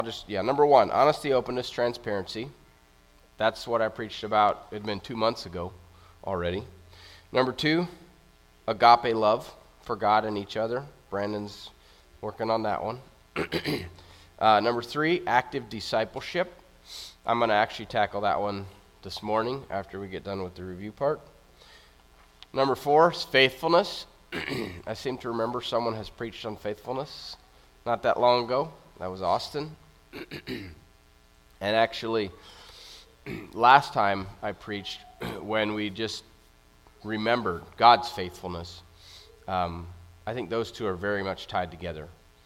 Number one, honesty, openness, transparency. That's what I preached about. It had been 2 months ago already. Number two, agape love for God and each other. Brandon's working on that one. Number three, active discipleship. I'm going to actually tackle that one this morning after we get done with the review part. Number four is faithfulness. I seem to remember someone has preached on faithfulness not that long ago. That was Austin. And actually, last time I preached, when we just remembered God's faithfulness, I think those two are very much tied together.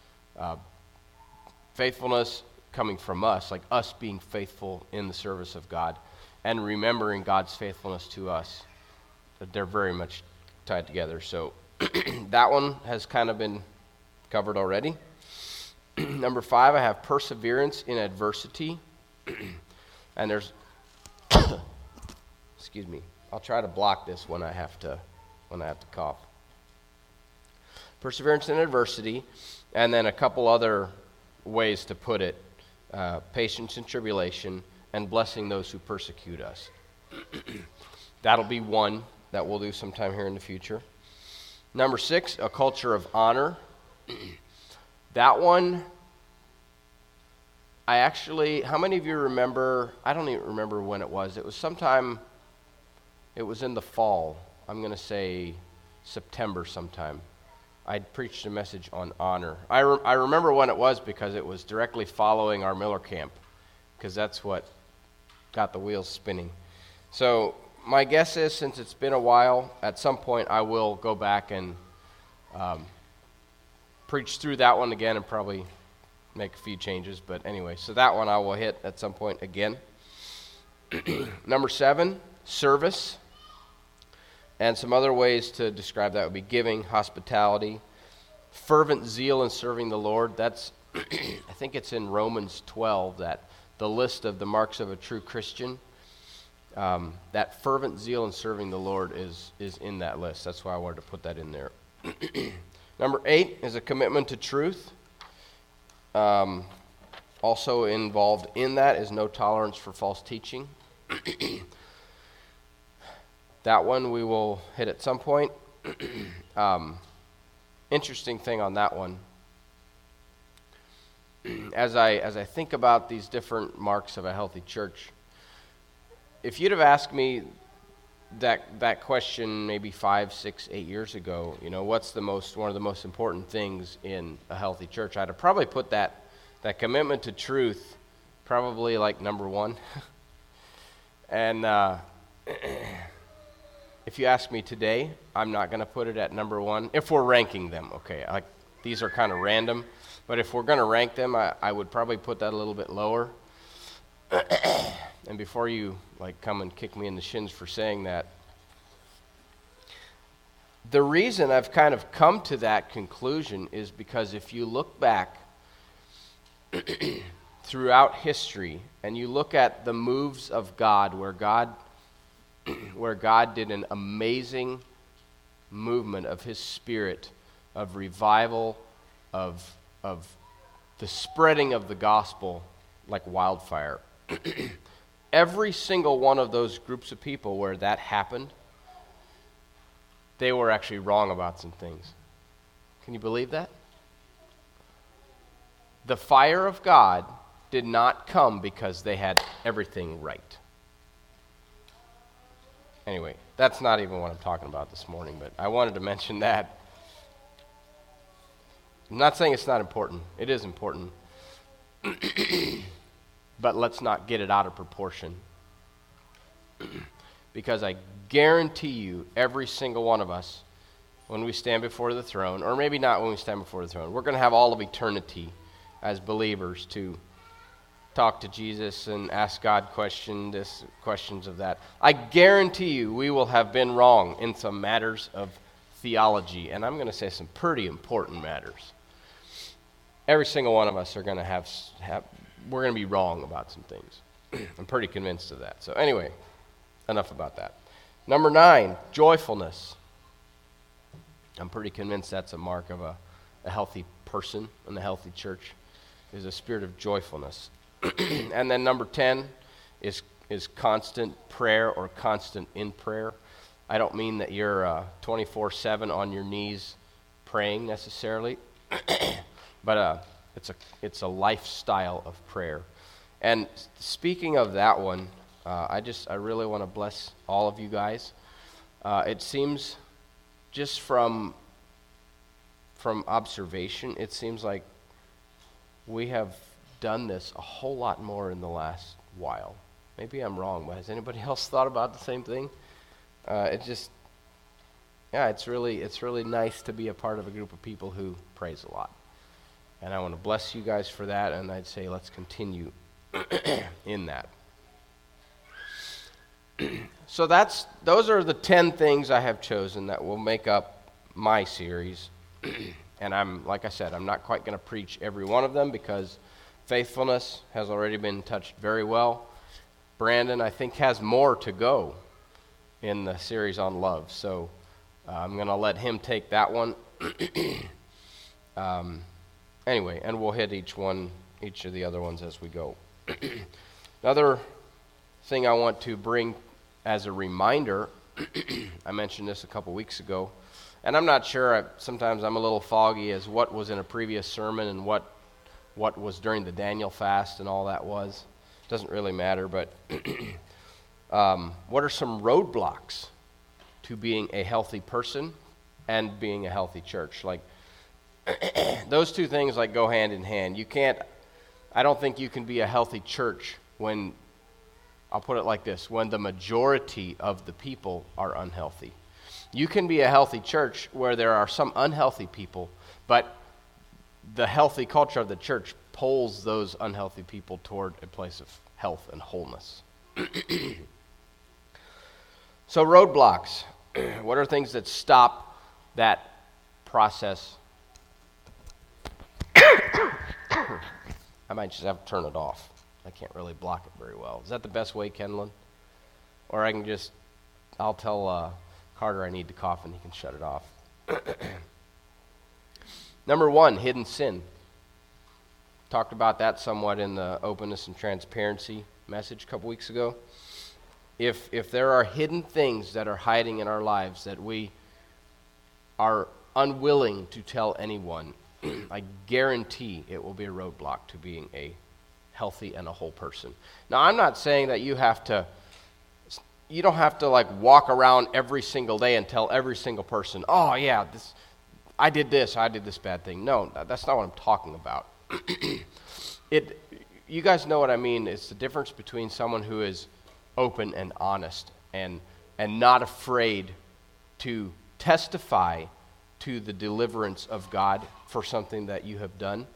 Faithfulness coming from us, like us being faithful in the service of God, and remembering God's faithfulness to us, they're very much tied together. So that one has kind of been covered already. Number five, I have perseverance in adversity. And there's, excuse me, I'll try to block this when I have to cough. Perseverance in adversity, and then a couple other ways to put it, patience in tribulation, and blessing those who persecute us. That'll be one that we'll do sometime here in the future. Number six, a culture of honor. That one, how many of you remember, I don't even remember when it was. It was in the fall. I'm going to say September sometime. I preached a message on honor. I remember when it was because it was directly following our Miller camp, because that's what got the wheels spinning. So my guess is, since it's been a while, at some point I will go back and preach through that one again and probably make a few changes. But anyway, so that one I will hit at some point again. Number seven, service. And some other ways to describe that would be giving, hospitality, fervent zeal in serving the Lord. That's, I think it's in Romans 12, that the list of the marks of a true Christian, that fervent zeal in serving the Lord is in that list. That's why I wanted to put that in there. Number eight is a commitment to truth. Also involved in that is no tolerance for false teaching. That one we will hit at some point. Interesting thing on that one. As I think about these different marks of a healthy church, if you'd have asked me that question maybe 5, 6, 8 years ago, what's one of the most important things in a healthy church, I'd have probably put that commitment to truth probably like number one. And if you ask me today, I'm not going to put it at number one. If we're ranking them, okay, these are kind of random, but if we're going to rank them, I would probably put that a little bit lower. And before you come and kick me in the shins for saying that, the reason I've kind of come to that conclusion is because if you look back throughout history and you look at the moves of God, where God did an amazing movement of His Spirit, of revival, of the spreading of the gospel like wildfire. Every single one of those groups of people where that happened, they were actually wrong about some things. Can you believe that? The fire of God did not come because they had everything right. Anyway, that's not even what I'm talking about this morning, but I wanted to mention that. I'm not saying it's not important. It is important. But let's not get it out of proportion. Because I guarantee you, every single one of us, when we stand before the throne, or maybe not when we stand before the throne, we're going to have all of eternity as believers to talk to Jesus and ask God questions of that. I guarantee you we will have been wrong in some matters of theology, and I'm going to say some pretty important matters. Every single one of us are going to we're going to be wrong about some things. I'm pretty convinced of that. So anyway, enough about that. Number 9, joyfulness. I'm pretty convinced that's a mark of a healthy person and a healthy church, is a spirit of joyfulness. And then number 10 is constant prayer or constant in prayer. I don't mean that you're 24/7 on your knees praying necessarily, but it's a lifestyle of prayer. And speaking of that one, I really want to bless all of you guys. It seems, just from observation, it seems like we have done this a whole lot more in the last while. Maybe I'm wrong, but has anybody else thought about the same thing? It's really nice to be a part of a group of people who praise a lot. And I want to bless you guys for that, and I'd say let's continue in that. So those are the 10 things I have chosen that will make up my series. And like I said, I'm not quite going to preach every one of them because faithfulness has already been touched very well. Brandon, I think, has more to go in the series on love. So I'm going to let him take that one. Anyway, and we'll hit each of the other ones as we go. Another thing I want to bring as a reminder, I mentioned this a couple weeks ago, and I'm not sure, sometimes I'm a little foggy as what was in a previous sermon and what was during the Daniel fast and all that was. Doesn't really matter, but what are some roadblocks to being a healthy person and being a healthy church? Like, those two things go hand in hand. I don't think you can be a healthy church when, I'll put it like this, when the majority of the people are unhealthy. You can be a healthy church where there are some unhealthy people, but the healthy culture of the church pulls those unhealthy people toward a place of health and wholeness. So roadblocks. What are things that stop that process? I might just have to turn it off. I can't really block it very well. Is that the best way, Kenlon? Or I'll tell Carter I need to cough and he can shut it off. Number 1, hidden sin. Talked about that somewhat in the openness and transparency message a couple weeks ago. If there are hidden things that are hiding in our lives that we are unwilling to tell anyone, I guarantee it will be a roadblock to being a healthy and a whole person. Now, I'm not saying that you don't have to walk around every single day and tell every single person, oh yeah, I did this bad thing. No, that's not what I'm talking about. You guys know what I mean. It's the difference between someone who is open and honest and not afraid to testify to the deliverance of God for something that you have done,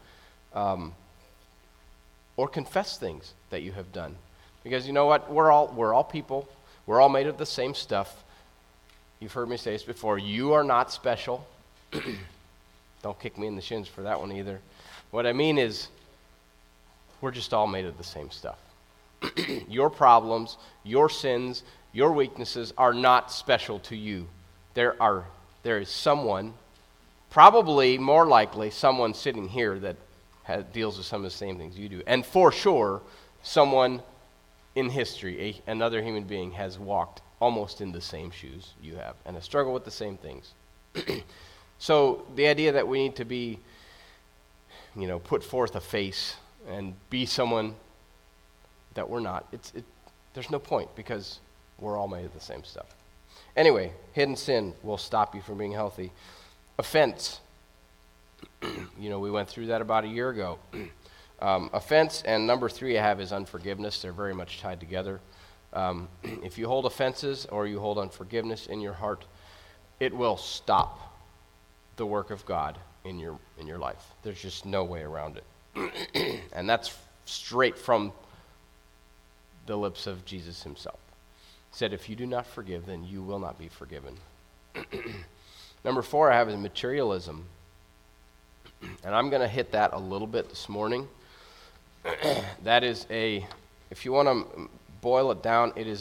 or confess things that you have done. Because you know what? We're all people. We're all made of the same stuff. You've heard me say this before. You are not special. Don't kick me in the shins for that one either. What I mean is, we're just all made of the same stuff. Your problems, your sins, your weaknesses are not special to you. There is someone, probably more likely someone sitting here that deals with some of the same things you do. And for sure, someone in history, another human being, has walked almost in the same shoes you have and has struggled with the same things. So the idea that we need to be, put forth a face and be someone that we're not, there's no point because we're all made of the same stuff. Anyway, hidden sin will stop you from being healthy. Offense. We went through that about a year ago. Offense, and number 3 I have is unforgiveness. They're very much tied together. If you hold offenses or you hold unforgiveness in your heart, it will stop the work of God in your life. There's just no way around it. And that's straight from the lips of Jesus himself. He said, if you do not forgive, then you will not be forgiven. Number 4 I have is materialism. And I'm going to hit that a little bit this morning. That is if you want to boil it down, it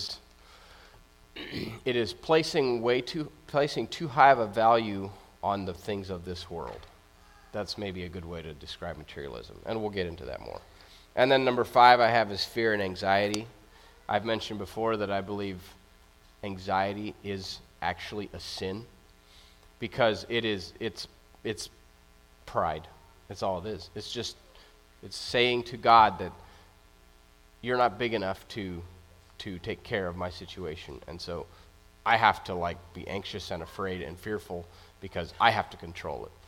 is placing too high of a value on the things of this world. That's maybe a good way to describe materialism, and we'll get into that more. And then number 5 I have is fear and anxiety. I've mentioned before that I believe anxiety is actually a sin because it's pride. That's all it is. It's saying to God that you're not big enough to take care of my situation, and so I have to be anxious and afraid and fearful because I have to control it.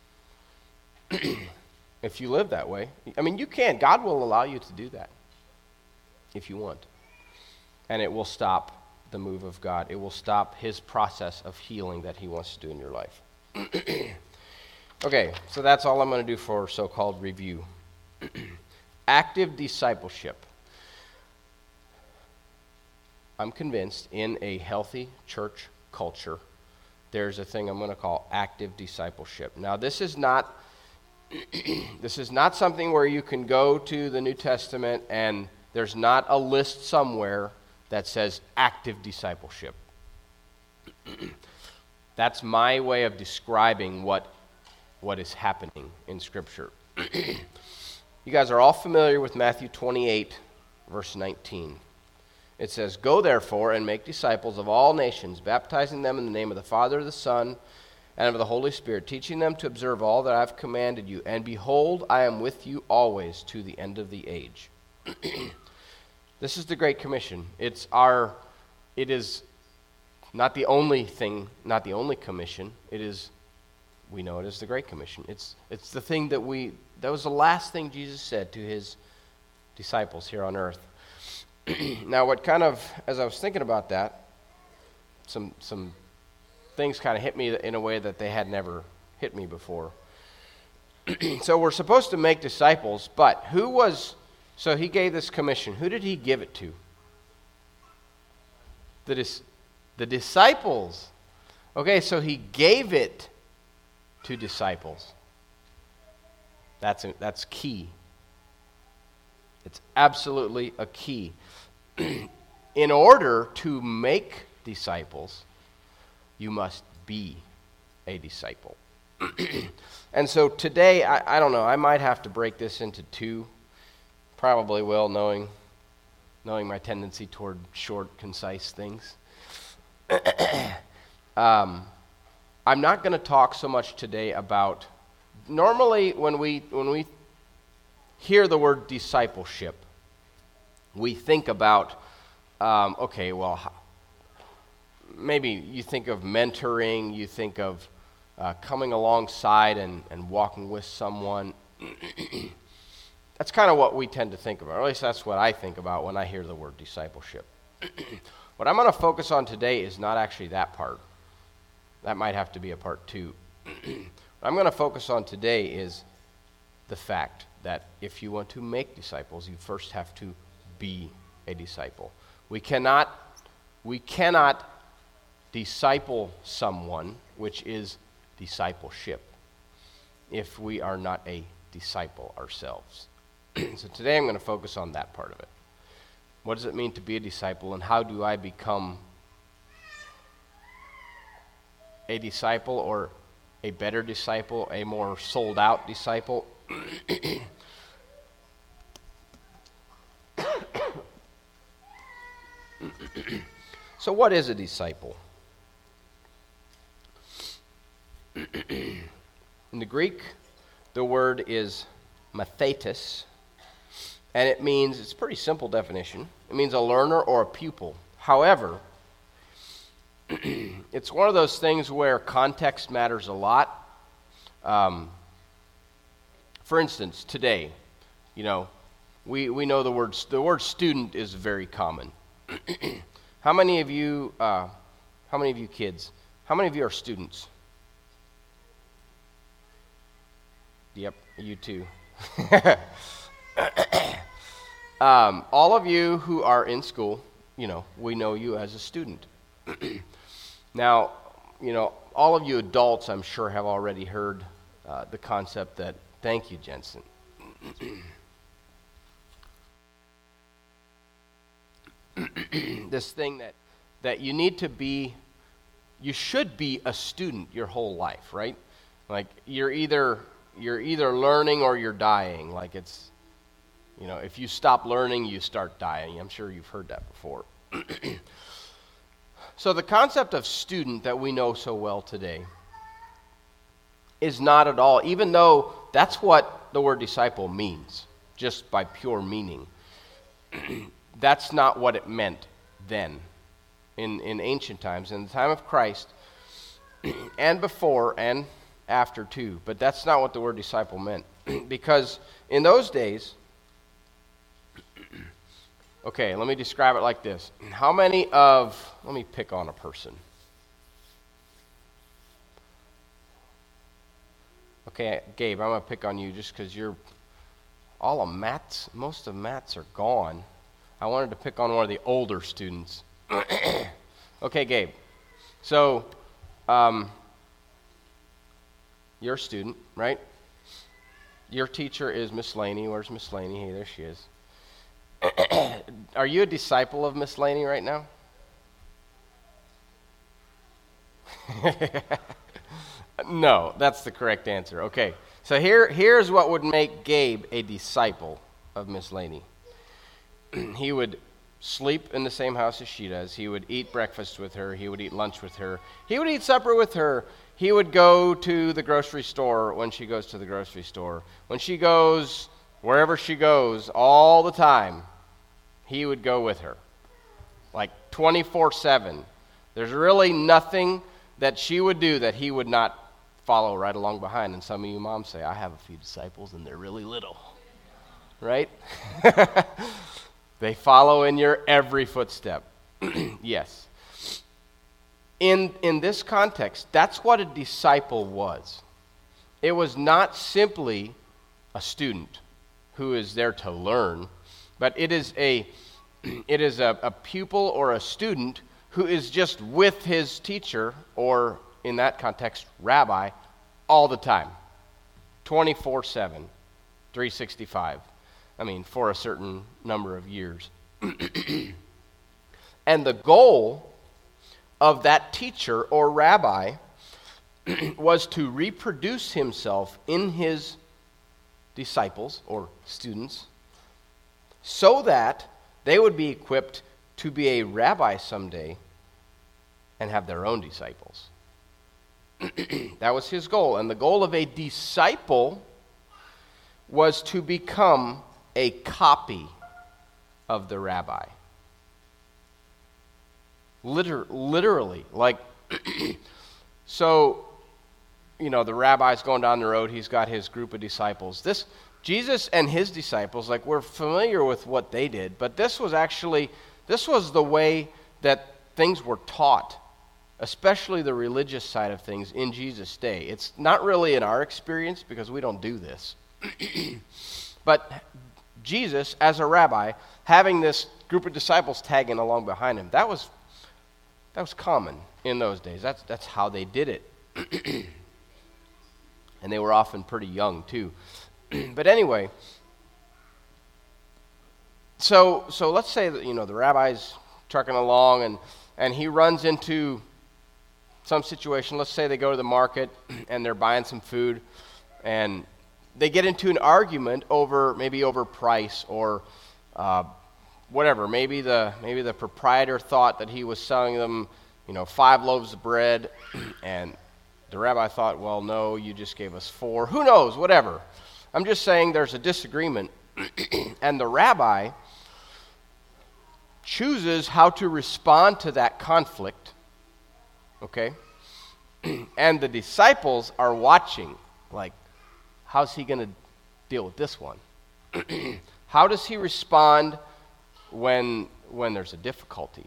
If you live that way, you can. God will allow you to do that if you want. And it will stop the move of God. It will stop his process of healing that he wants to do in your life. Okay, so that's all I'm going to do for so-called review. Active discipleship. I'm convinced in a healthy church culture, there's a thing I'm going to call active discipleship. Now, this is not something where you can go to the New Testament and there's not a list somewhere that says active discipleship. That's my way of describing what is happening in Scripture. You guys are all familiar with Matthew 28, verse 19. It says, "Go therefore and make disciples of all nations, baptizing them in the name of the Father, the Son, and of the Holy Spirit, teaching them to observe all that I have commanded you. And behold, I am with you always to the end of the age." This is the Great Commission. It is not the only thing, not the only commission. We know it as the Great Commission. It's the thing that was the last thing Jesus said to his disciples here on earth. Now, as I was thinking about that, some things kind of hit me in a way that they had never hit me before. So we're supposed to make disciples, but so he gave this commission. Who did he give it to? The disciples. Okay, so he gave it to disciples. That's key. It's absolutely a key. In order to make disciples, you must be a disciple. And so today, I don't know, I might have to break this into 2. Probably will, knowing my tendency toward short, concise things. I'm not going to talk so much today about, normally when we hear the word discipleship, we think about, maybe you think of mentoring, you think of coming alongside and walking with someone. That's kind of what we tend to think about, or at least that's what I think about when I hear the word discipleship. What I'm going to focus on today is not actually that part. That might have to be a part 2. What I'm going to focus on today is the fact that if you want to make disciples, you first have to be a disciple. We cannot disciple someone, which is discipleship, if we are not a disciple ourselves. So today I'm going to focus on that part of it. What does it mean to be a disciple, and how do I become a disciple, or a better disciple, a more sold out disciple? So what is a disciple? In the Greek, the word is mathetes, and it's a pretty simple definition. It means a learner or a pupil. However, it's one of those things where context matters a lot. For instance, today, we know the word student is very common. How many of you kids, how many of you are students? Yep, you too. All of you who are in school, we know you as a student. Now, all of you adults, I'm sure, have already heard the concept that, thank you, Jensen. This thing that you should be a student your whole life, right? Like you're either you're either learning or you're dying. Like it's, if you stop learning, you start dying. I'm sure you've heard that before. So the concept of student that we know so well today is not at all, even though that's what the word disciple means, just by pure meaning. That's not what it meant then, in ancient times, in the time of Christ, and before and after too. But that's not what the word disciple meant. Because in those days, okay, let me describe it like this. Let me pick on a person. Okay, Gabe, I'm going to pick on you just because most of Matt's are gone. I wanted to pick on one of the older students. Okay, Gabe. So, you're a student, right? Your teacher is Miss Laney. Where's Miss Laney? Hey, there she is. Are you a disciple of Miss Laney right now? No, that's the correct answer. Okay, so here's what would make Gabe a disciple of Miss Laney. He would sleep in the same house as she does. He would eat breakfast with her. He would eat lunch with her. He would eat supper with her. He would go to the grocery store when she goes to the grocery store. When she goes wherever she goes all the time, he would go with her, like 24/7. There's really nothing that she would do that he would not follow right along behind. And some of you moms say, I have a few disciples and they're really little, right? They follow in your every footstep. Yes. In this context, that's what a disciple was. It was not simply a student who is there to learn, but it is a pupil or a student who is just with his teacher, or in that context, rabbi, all the time, 24/7, 365. I mean, for a certain number of years. And the goal of that teacher or rabbi was to reproduce himself in his disciples or students so that they would be equipped to be a rabbi someday and have their own disciples. That was his goal. And the goal of a disciple was to become a copy of the rabbi. Literally. Like, so, the rabbi's going down the road. He's got his group of disciples. Jesus and his disciples, like, we're familiar with what they did, but this was the way that things were taught, especially the religious side of things in Jesus' day. It's not really in our experience because we don't do this. But Jesus, as a rabbi, having this group of disciples tagging along behind him, that was common in those days. That's how they did it. And they were often pretty young too. But anyway, so let's say that the rabbi's trucking along and he runs into some situation. Let's say they go to the market and they're buying some food and they get into an argument over price or whatever. Maybe the proprietor thought that he was selling them 5 loaves of bread, and the rabbi thought, well, no, you just gave us 4. Who knows? Whatever. I'm just saying there's a disagreement, and the rabbi chooses how to respond to that conflict, okay? And the disciples are watching, like, how's he going to deal with this one? How does he respond when there's a difficulty?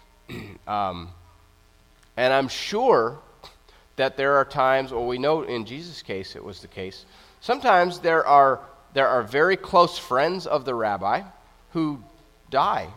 And I'm sure that there are times, well, we know in Jesus' case it was the case, sometimes there are very close friends of the rabbi who die.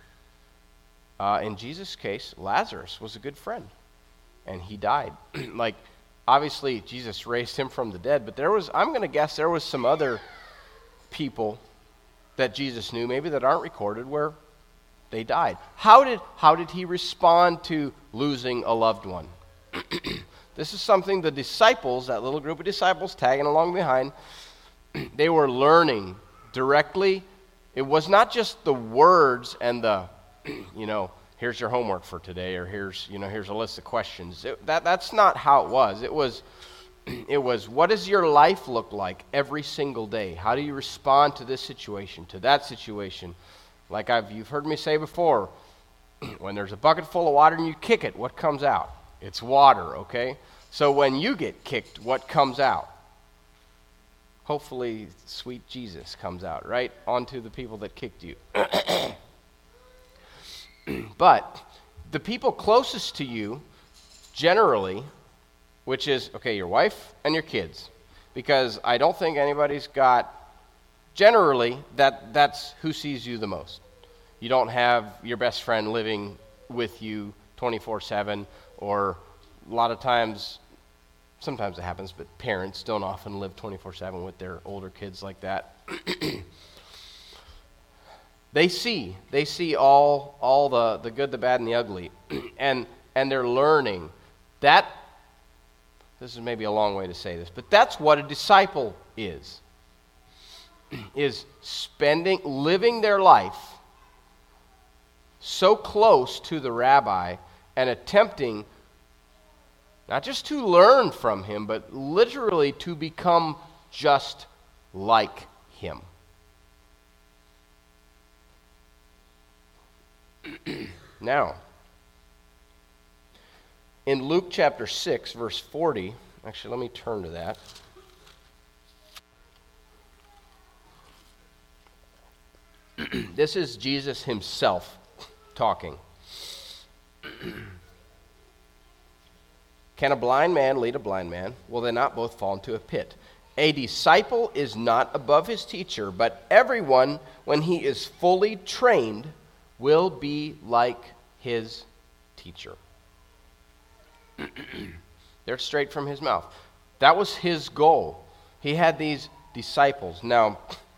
In Jesus' case, Lazarus was a good friend, and he died. Like, obviously, Jesus raised him from the dead, but I'm going to guess there was some other people that Jesus knew, maybe that aren't recorded, where they died. How did he respond to losing a loved one? This is something the disciples, that little group of disciples tagging along behind, they were learning directly. It was not just the words and the, here's your homework for today, or here's a list of questions. That's not how it was. It was, what does your life look like every single day? How do you respond to this situation, to that situation? Like you've heard me say before, when there's a bucket full of water and you kick it, what comes out? It's water, okay? So when you get kicked, what comes out? Hopefully, sweet Jesus comes out, right? Onto the people that kicked you. But the people closest to you, generally, which is, your wife and your kids. Because I don't think anybody's got, generally, that's who sees you the most. You don't have your best friend living with you 24/7, or a lot of times, sometimes it happens, but parents don't often live 24/7 with their older kids like that. They see all the good, the bad, and the ugly, and they're learning. This is maybe a long way to say this, but that's what a disciple is living their life so close to the rabbi and attempting not just to learn from him, but literally to become just like him. Now, in Luke chapter 6, verse 40, actually, let me turn to that. This is Jesus himself talking. Can a blind man lead a blind man? Will they not both fall into a pit? A disciple is not above his teacher, but everyone, when he is fully trained, will be like his teacher. They're straight from his mouth. That was his goal. He had these disciples. Now,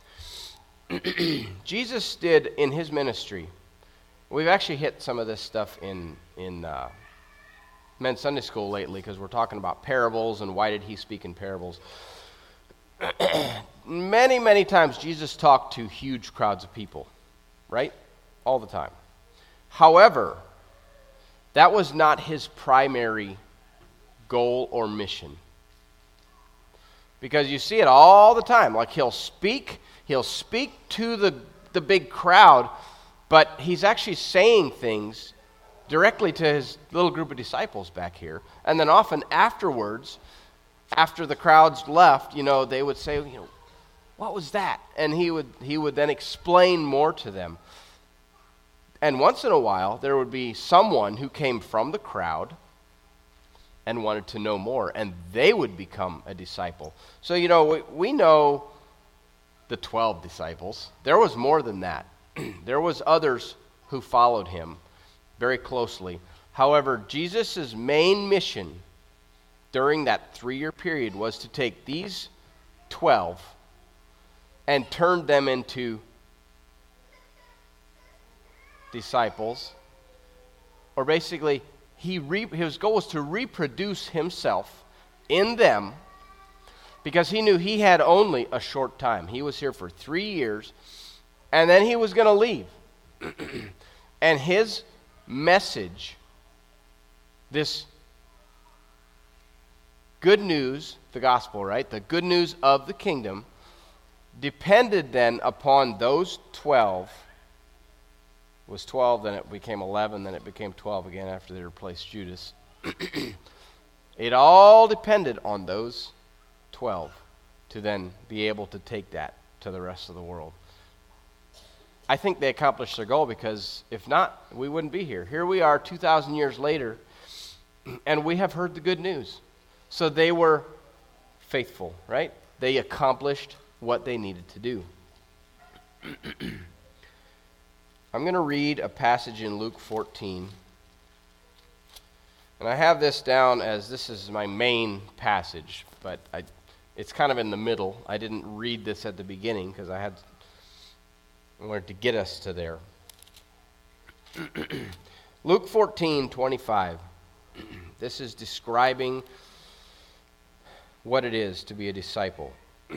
Jesus did in his ministry, we've actually hit some of this stuff in men's Sunday school lately, because we're talking about parables and why did he speak in parables. Many, many times Jesus talked to huge crowds of people, right? All the time. However, that was not his primary goal or mission. Because you see it all the time. Like he'll speak to the big crowd, but he's actually saying things directly to his little group of disciples back here. And then often afterwards, after the crowds left, they would say, what was that? And he would then explain more to them. And once in a while, there would be someone who came from the crowd and wanted to know more, and they would become a disciple. So, we know the 12 disciples. There was more than that. There was others who followed him very closely. However, Jesus' main mission during that 3-year period was to take these 12 and turn them into disciples. Or basically, his goal was to reproduce himself in them, because he knew he had only a short time. He was here for 3 years, and then he was going to leave. And his message, this good news, the gospel, right? The good news of the kingdom depended then upon those 12. It was 12, then it became 11, then it became 12 again after they replaced Judas. It all depended on those 12 to then be able to take that to the rest of the world. I think they accomplished their goal, because if not, we wouldn't be here. Here we are 2,000 years later, and we have heard the good news. So they were faithful, right? They accomplished what they needed to do. I'm going to read a passage in Luke 14. And I have this down as this is my main passage, but it's kind of in the middle. I didn't read this at the beginning because I wanted to get us to there. Luke 14:25. This is describing what it is to be a disciple.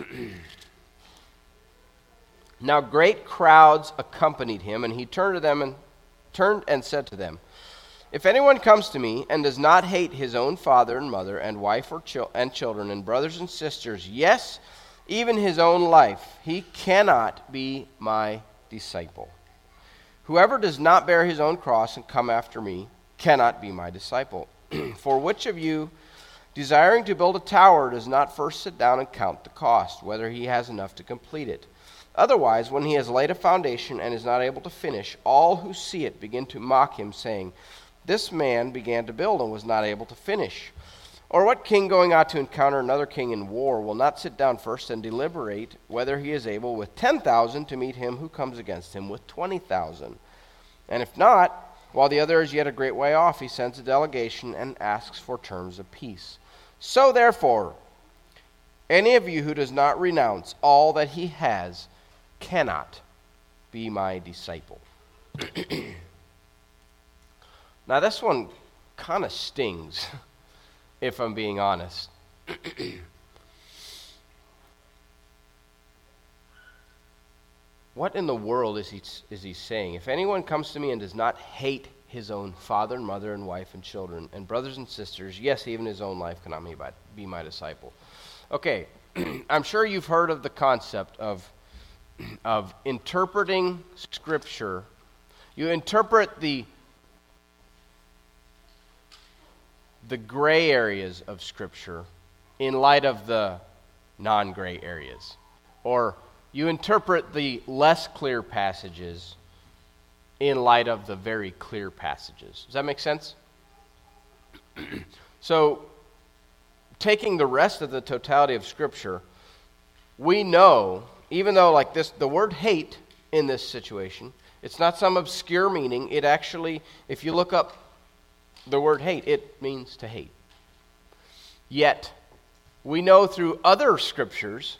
Now great crowds accompanied him, and he turned and said to them, "If anyone comes to me and does not hate his own father and mother and wife and children and brothers and sisters, yes, even his own life, he cannot be my disciple. Whoever does not bear his own cross and come after me cannot be my disciple. For which of you, desiring to build a tower, does not first sit down and count the cost, whether he has enough to complete it? Otherwise, when he has laid a foundation and is not able to finish, all who see it begin to mock him, saying, 'This man began to build and was not able to finish.' Or what king going out to encounter another king in war will not sit down first and deliberate whether he is able with 10,000 to meet him who comes against him with 20,000? And if not, while the other is yet a great way off, he sends a delegation and asks for terms of peace. So therefore, any of you who does not renounce all that he has cannot be my disciple." Now this one kind of stings, if I'm being honest. What in the world is he saying? If anyone comes to me and does not hate his own father and mother and wife and children and brothers and sisters, yes, even his own life cannot be my disciple. Okay, I'm sure you've heard of the concept of interpreting Scripture. You interpret the gray areas of Scripture in light of the non-gray areas. Or you interpret the less clear passages in light of the very clear passages. Does that make sense? So, taking the rest of the totality of Scripture, we know, even though like this, the word hate in this situation, it's not some obscure meaning. It actually, if you look up the word hate, it means to hate. Yet, we know through other scriptures,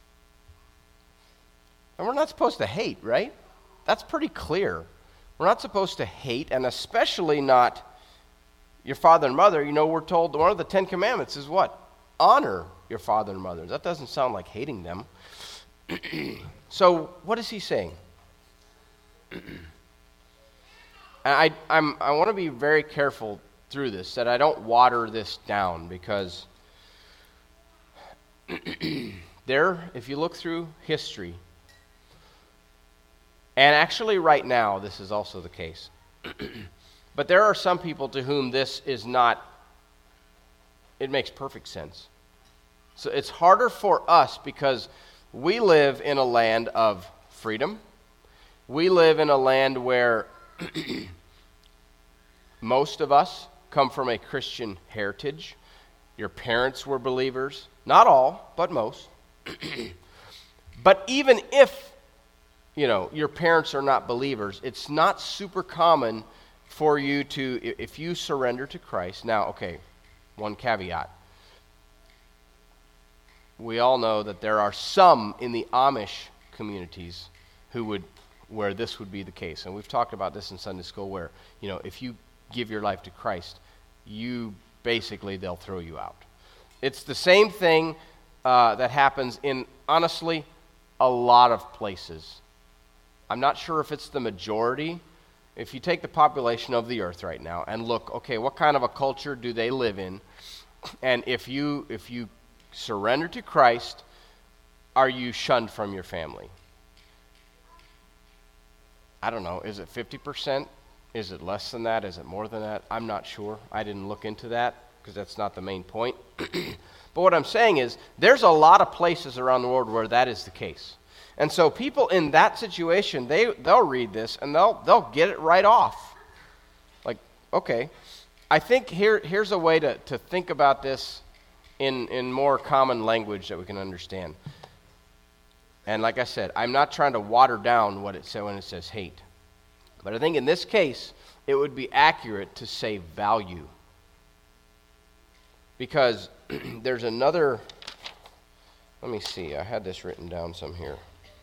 and we're not supposed to hate, right? That's pretty clear. We're not supposed to hate, and especially not your father and mother. You know, we're told one of the 10 Commandments is what? Honor your father and mother. That doesn't sound like hating them. So, what is he saying? I want to be very careful through this, that I don't water this down, because if you look through history, and actually right now this is also the case, but there are some people to whom this is not, it makes perfect sense. So it's harder for us because we live in a land of freedom. We live in a land where most of us come from a Christian heritage. Your parents were believers. Not all, but most. But even if, your parents are not believers, it's not super common for you to, if you surrender to Christ. Now, okay, one caveat. We all know that there are some in the Amish communities where this would be the case. And we've talked about this in Sunday school where, if you give your life to Christ, they'll throw you out. It's the same thing that happens in, honestly, a lot of places. I'm not sure if it's the majority. If you take the population of the earth right now and look, okay, what kind of a culture do they live in? And if you surrender to Christ, are you shunned from your family? I don't know. Is it 50%? Is it less than that? Is it more than that? I'm not sure. I didn't look into that because that's not the main point. But what I'm saying is there's a lot of places around the world where that is the case. And so people in that situation, they'll read this and they'll get it right off. Like, okay. I think here's a way to think about this in more common language that we can understand. And like I said, I'm not trying to water down what it said when it says hate. But I think in this case, it would be accurate to say value. Because there's another, let me see, I had this written down some here.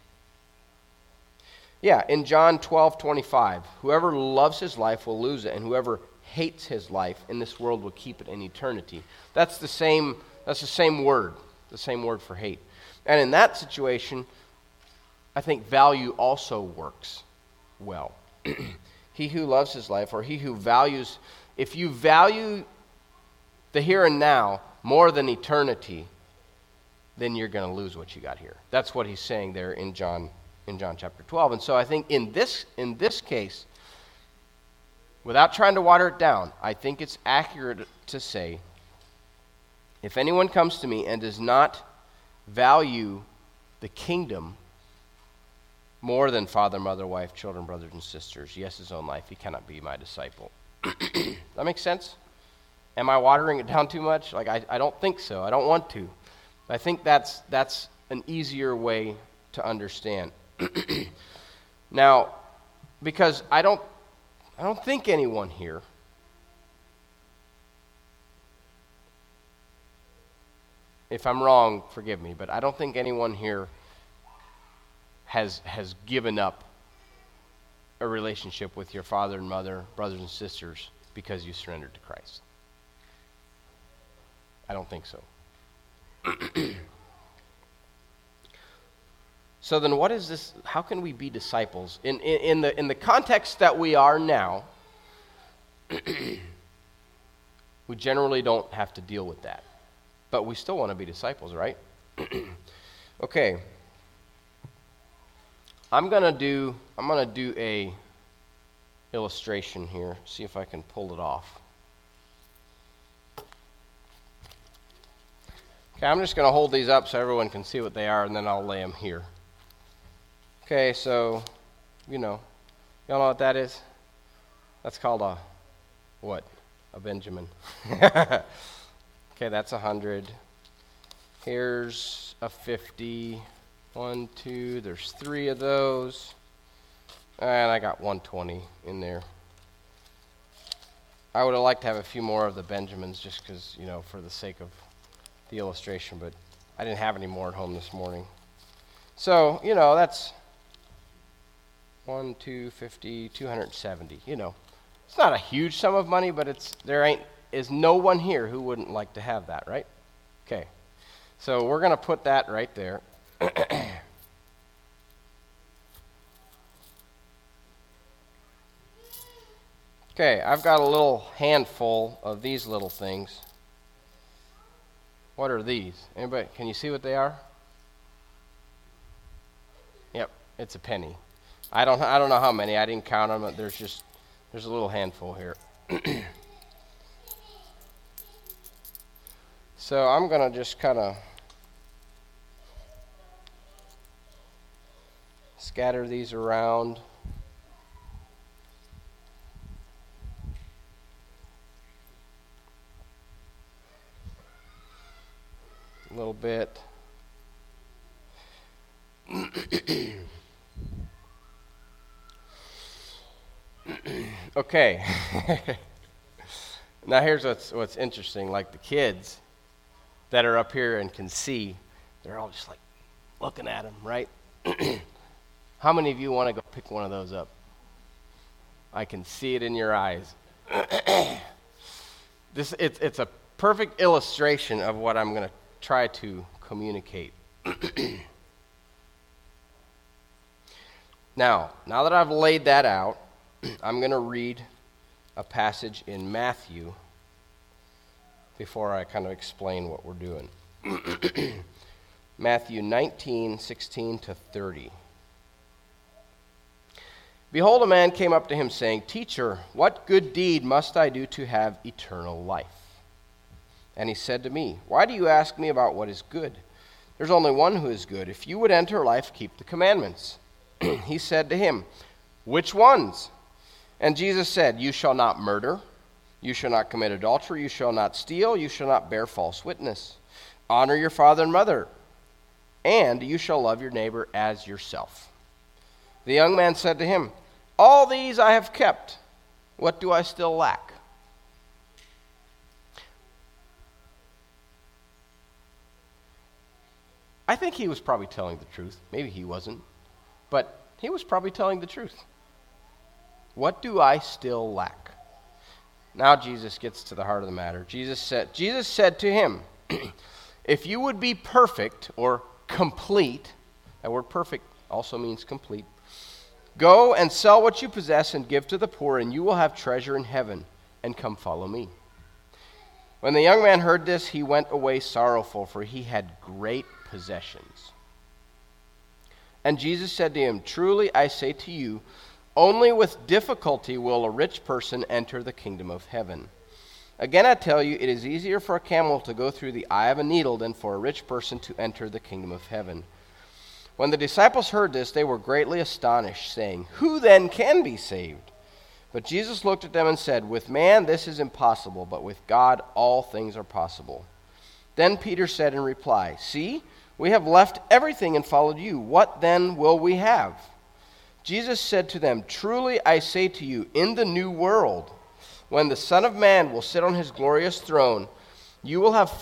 Yeah, in John 12:25, whoever loves his life will lose it, and whoever hates his life in this world will keep it in eternity. That's the same That's the same word for hate. And in that situation, I think value also works well. He who loves his life, or he who values, if you value the here and now more than eternity, then you're going to lose what you got here. That's what he's saying there in John chapter 12. And so I think in this case, without trying to water it down, I think it's accurate to say, if anyone comes to me and does not value the kingdom more than father, mother, wife, children, brothers, and sisters, yes, his own life, he cannot be my disciple. That makes sense? Am I watering it down too much? I don't think so. I don't want to. I think that's an easier way to understand. Now, because I don't think anyone here if I'm wrong, forgive me, but I don't think anyone here has given up a relationship with your father and mother, brothers and sisters, because you surrendered to Christ. I don't think so. So then what is this? How can we be disciples? In the context that we are now, we generally don't have to deal with that. But we still want to be disciples, right? Okay. I'm gonna do a illustration here. See if I can pull it off. Okay, I'm just gonna hold these up so everyone can see what they are, and then I'll lay them here. Okay, so y'all know what that is? That's called a what? A Benjamin. Okay, that's 100. Here's a 50. 1, 2, there's 3 of those. And I got 120 in there. I would have liked to have a few more of the Benjamins just because, for the sake of the illustration, but I didn't have any more at home this morning. So, that's 1, 2, 50, 270. It's not a huge sum of money, but there is no one here who wouldn't like to have that, right? Okay. So we're going to put that right there. Okay, I've got a little handful of these little things. What are these? Anybody, can you see what they are? Yep, it's a penny. I don't know how many. I didn't count them. But there's a little handful here. So I'm going to just kind of scatter these around. A little bit. Okay. Now here's what's interesting. Like the kids that are up here and can see, they're all just like looking at them, right? How many of you want to go pick one of those up? I can see it in your eyes. It's a perfect illustration of what I'm going to try to communicate. Now that I've laid that out, I'm going to read a passage in Matthew before I kind of explain what we're doing. Matthew 19:16-30. Behold, a man came up to him saying, "Teacher, what good deed must I do to have eternal life?" And he said to me, "Why do you ask me about what is good? There's only one who is good. If you would enter life, keep the commandments." He said to him, "Which ones?" And Jesus said, "You shall not murder. You shall not commit adultery. You shall not steal. You shall not bear false witness. Honor your father and mother. And you shall love your neighbor as yourself." The young man said to him, "All these I have kept. What do I still lack?" I think he was probably telling the truth. Maybe he wasn't. But he was probably telling the truth. What do I still lack? Now Jesus gets to the heart of the matter. Jesus said to him, If you would be perfect or complete, that word perfect also means complete, go and sell what you possess and give to the poor, and you will have treasure in heaven, and come follow me. When the young man heard this, he went away sorrowful, for he had great possessions. And Jesus said to him, truly I say to you, only with difficulty will a rich person enter the kingdom of heaven. Again I tell you, it is easier for a camel to go through the eye of a needle than for a rich person to enter the kingdom of heaven. When the disciples heard this, they were greatly astonished, saying, who then can be saved? But Jesus looked at them and said, with man this is impossible, but with God all things are possible. Then Peter said in reply, see, we have left everything and followed you. What then will we have? Jesus said to them, truly I say to you, in the new world, when the Son of Man will sit on his glorious throne, you who have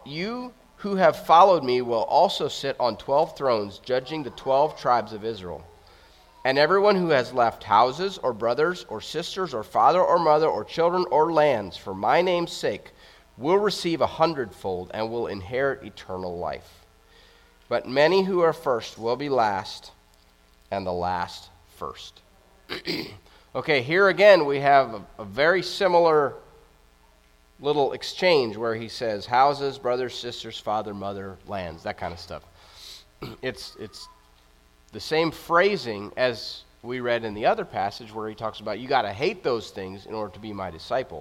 followed me will also sit on 12 thrones, judging the 12 tribes of Israel. And everyone who has left houses or brothers or sisters or father or mother or children or lands for my name's sake will receive 100-fold and will inherit eternal life. But many who are first will be last, and the last first. Okay, here again we have a very similar little exchange where he says houses, brothers, sisters, father, mother, lands, that kind of stuff. It's the same phrasing as we read in the other passage where he talks about you got to hate those things in order to be my disciple.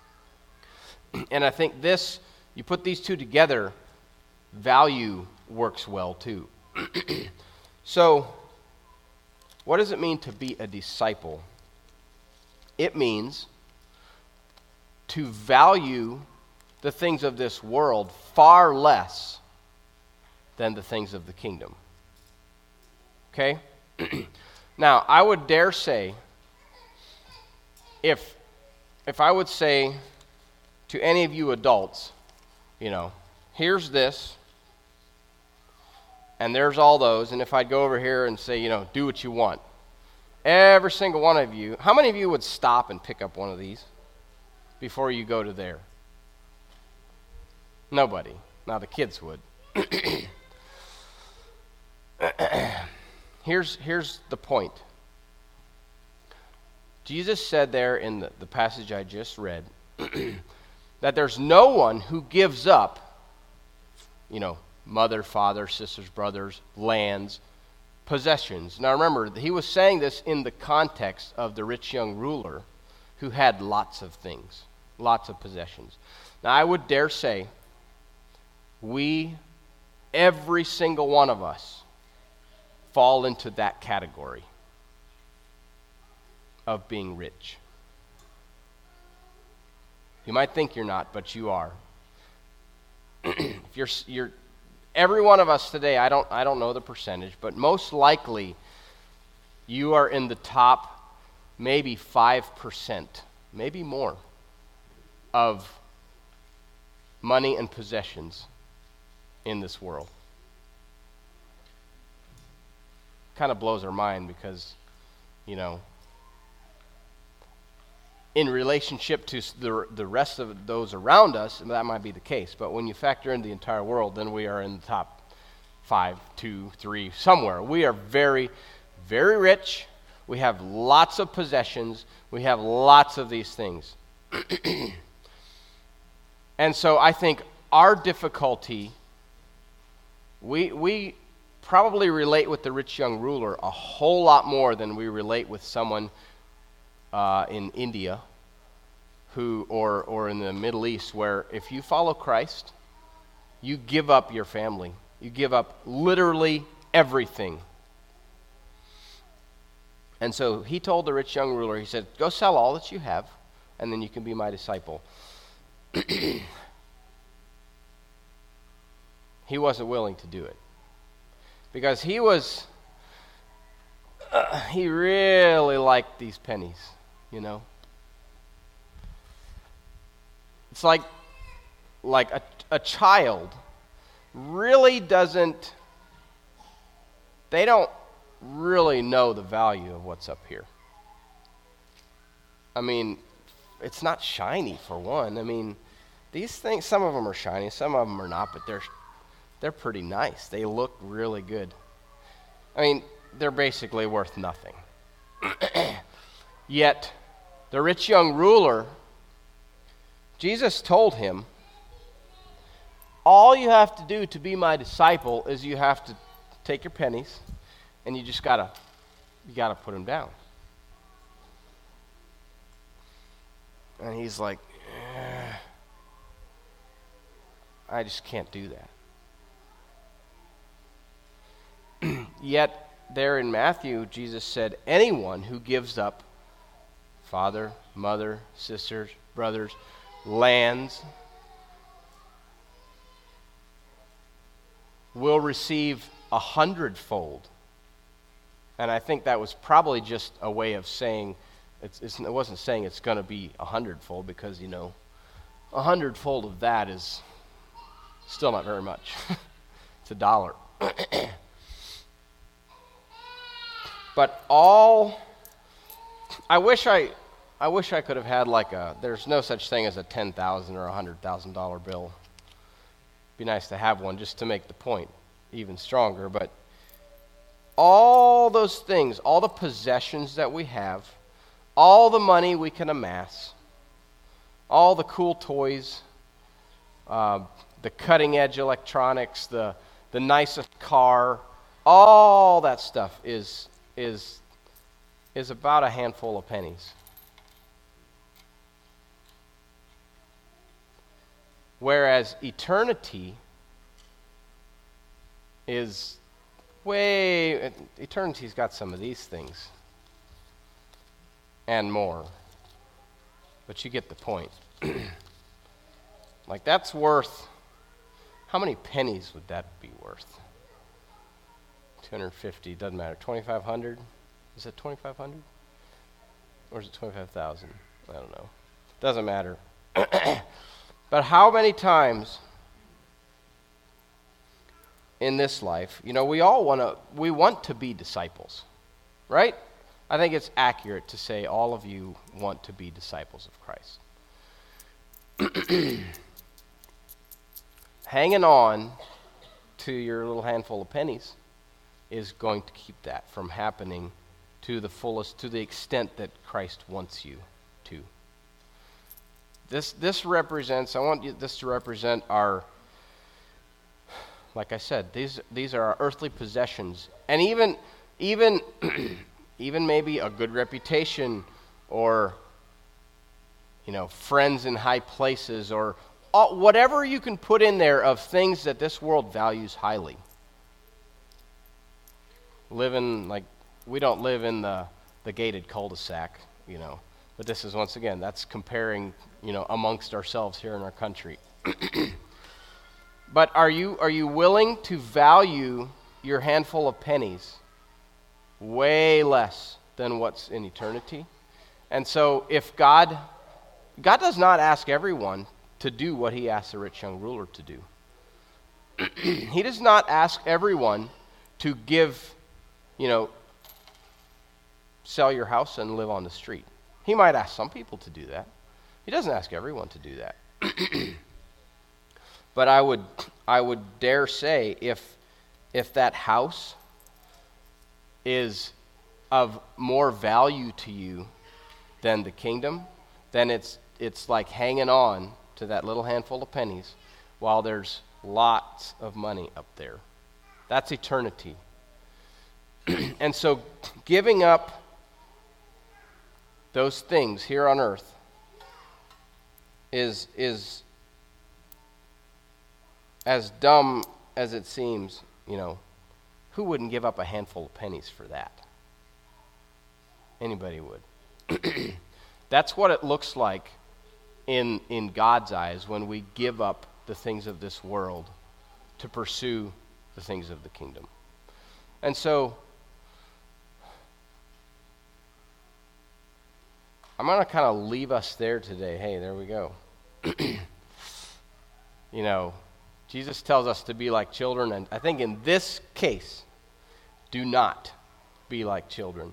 And I think this, you put these two together, value works well too. So, what does it mean to be a disciple? It means to value the things of this world far less than the things of the kingdom. Okay? Now, I would dare say, if I would say to any of you adults, here's this, and there's all those, and if I'd go over here and say, do what you want, every single one of you, how many of you would stop and pick up one of these before you go to there? Nobody. Now the kids would. Here's the point. Jesus said there in the passage I just read that there's no one who gives up, mother, father, sisters, brothers, lands, possessions. Now remember, he was saying this in the context of the rich young ruler who had lots of things, lots of possessions. Now I would dare say every single one of us, fall into that category of being rich. You might think you're not, but you are. If you're every one of us today, I don't know the percentage, but most likely you are in the top maybe 5%, maybe more, of money and possessions in this world. Kind of blows our mind because, in relationship to the rest of those around us, that might be the case. But when you factor in the entire world, then we are in the top 5, 2, 3, somewhere. We are very, very rich. We have lots of possessions. We have lots of these things. And so I think our difficulty, we probably relate with the rich young ruler a whole lot more than we relate with someone in India or in the Middle East, where if you follow Christ, you give up your family. You give up literally everything. And so he told the rich young ruler, he said, go sell all that you have, and then you can be my disciple. He wasn't willing to do it. Because he really liked these pennies, It's like a child really they don't really know the value of what's up here. I mean, it's not shiny for one. I mean, these things, some of them are shiny, some of them are not, but they're pretty nice. They look really good. I mean, they're basically worth nothing. Yet, the rich young ruler, Jesus told him, all you have to do to be my disciple is you have to take your pennies and you just gotta put them down. And he's like, I just can't do that. Yet, there in Matthew, Jesus said, anyone who gives up father, mother, sisters, brothers, lands, will receive 100-fold. And I think that was probably just a way of saying, it wasn't saying it's going to be 100-fold, because, 100-fold of that is still not very much. It's $1. But I wish I could have had there's no such thing as a $10,000 or $100,000 bill. Be nice to have one just to make the point even stronger. But all those things, all the possessions that we have, all the money we can amass, all the cool toys, the cutting edge electronics, the nicest car, all that stuff is about a handful of pennies. Whereas eternity is eternity's got some of these things and more. But you get the point. That's worth, how many pennies would that be worth? 250, doesn't matter. 2,500? Is it 2,500? Or is it 25,000? I don't know. Doesn't matter. But how many times in this life, we want to be disciples, right? I think it's accurate to say all of you want to be disciples of Christ. Hanging on to your little handful of pennies is going to keep that from happening to the fullest, to the extent that Christ wants you to. This represents, I want this to represent our, like I said, these are our earthly possessions. And even maybe a good reputation, or, friends in high places, or whatever you can put in there of things that this world values highly. We don't live in the gated cul-de-sac, but this is, once again, that's comparing, amongst ourselves here in our country. But are you willing to value your handful of pennies way less than what's in eternity? And so if God does not ask everyone to do what he asked the rich young ruler to do. He does not ask everyone to give, sell your house and live on the street. He might ask some people to do that. He doesn't ask everyone to do that. But I would dare say if that house is of more value to you than the kingdom, then it's like hanging on to that little handful of pennies while there's lots of money up there. That's eternity. And so giving up those things here on earth is as dumb as it seems. Who wouldn't give up a handful of pennies for that? Anybody would. That's what it looks like in God's eyes when we give up the things of this world to pursue the things of the kingdom. And so I'm going to kind of leave us there today. Hey, there we go. Jesus tells us to be like children, and I think in this case, do not be like children.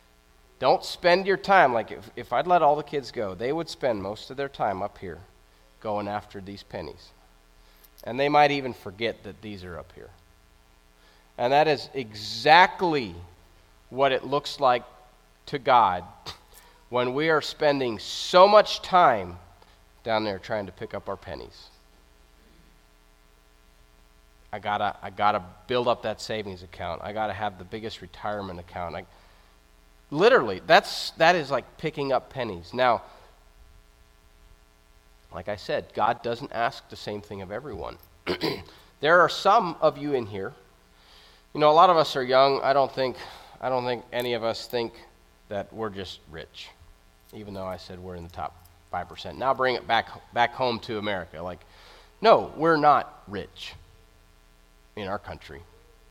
Don't spend your time, if I'd let all the kids go, they would spend most of their time up here going after these pennies. And they might even forget that these are up here. And that is exactly what it looks like to God when we are spending so much time down there trying to pick up our pennies. I gotta build up that savings account. I gotta have the biggest retirement account. Literally, that is like picking up pennies. Now, like I said, God doesn't ask the same thing of everyone. There are some of you in here. You know, a lot of us are young. I don't think any of us think that we're just rich, even though I said we're in the top 5%. Now bring it back home to America. Like, no, we're not rich in our country.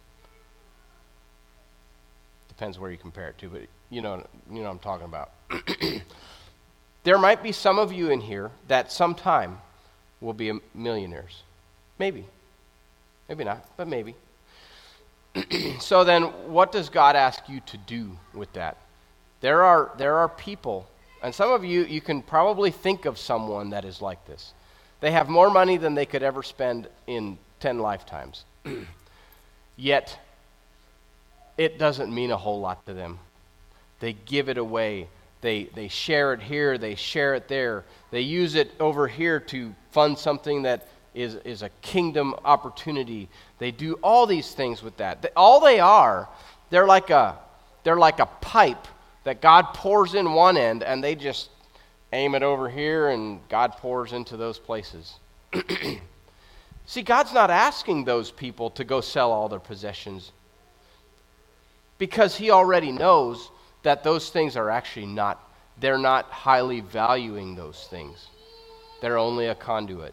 Depends where you compare it to, but you know what I'm talking about. There might be some of you in here that sometime will be millionaires. Maybe. Maybe not, but maybe. So then what does God ask you to do with that? There are people, and some of you can probably think of someone that is like this. They have more money than they could ever spend in 10 lifetimes. Yet, it doesn't mean a whole lot to them. They give it away. They share it here. They share it there. They use it over here to fund something that is a kingdom opportunity. They do all these things with that. They're like a pipe that God pours in one end, and they just aim it over here, and God pours into those places. See, God's not asking those people to go sell all their possessions because he already knows that those things are actually they're not highly valuing those things. They're only a conduit.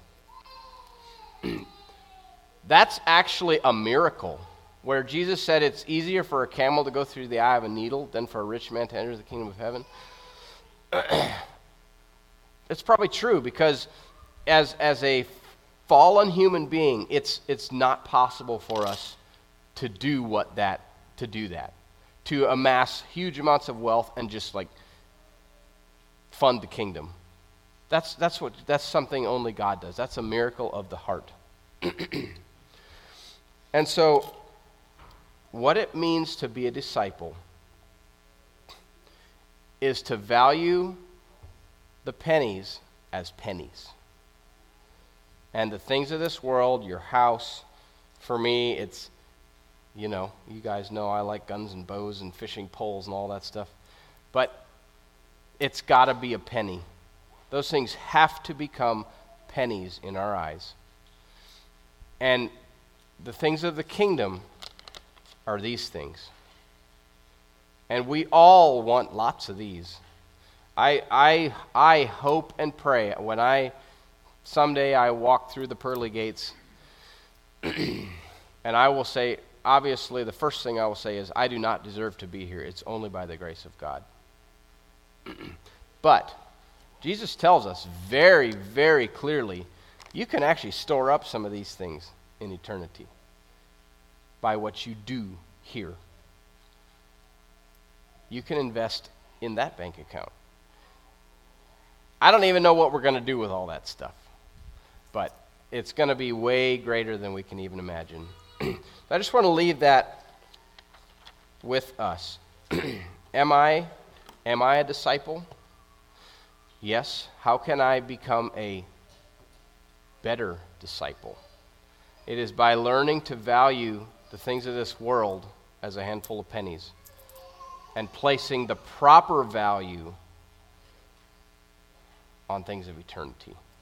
That's actually a miracle, where Jesus said it's easier for a camel to go through the eye of a needle than for a rich man to enter the kingdom of heaven. It's probably true, because as a fallen human being, it's not possible for us to do that, to amass huge amounts of wealth and just like fund the kingdom. That's something only God does. That's a miracle of the heart. And so, what it means to be a disciple is to value the pennies as pennies. And the things of this world, your house, for me, it's, you guys know I like guns and bows and fishing poles and all that stuff. But it's got to be a penny. Those things have to become pennies in our eyes. And the things of the kingdom are these things. And we all want lots of these. I hope and pray when someday I walk through the pearly gates, and I will say, obviously the first thing I will say is, I do not deserve to be here. It's only by the grace of God. But Jesus tells us very, very clearly, you can actually store up some of these things in eternity by what you do here. You can invest in that bank account. I don't even know what we're going to do with all that stuff, but it's going to be way greater than we can even imagine. I just want to leave that with us. Am I a disciple? Yes. How can I become a better disciple? It is by learning to value the things of this world as a handful of pennies and placing the proper value on things of eternity.